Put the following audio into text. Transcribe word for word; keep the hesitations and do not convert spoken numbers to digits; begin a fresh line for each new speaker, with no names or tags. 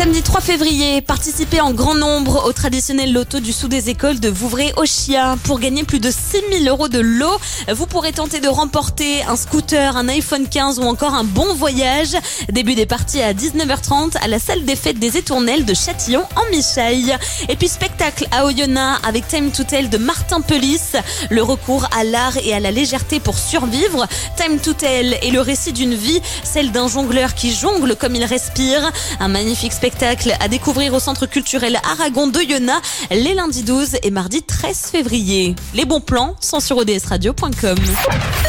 Samedi trois février, participez en grand nombre au traditionnel loto du Sous des Écoles de Vouvray-Auchia. Pour gagner plus de six mille euros de lot, vous pourrez tenter de remporter un scooter, un iPhone quinze ou encore un bon voyage. Début des parties à dix-neuf heures trente à la salle des fêtes des Étournelles de Châtillon en Michaille. Et puis spectacle à Oyonnax avec Time to Tell de Martin Pelis. Le recours à l'art et à la légèreté pour survivre. Time to Tell est le récit d'une vie, celle d'un jongleur qui jongle comme il respire. Un magnifique spectacle à découvrir au Centre culturel Aragon d'Oyonnax les lundis douze et mardi treize février. Les bons plans sont sur o d s radio point com.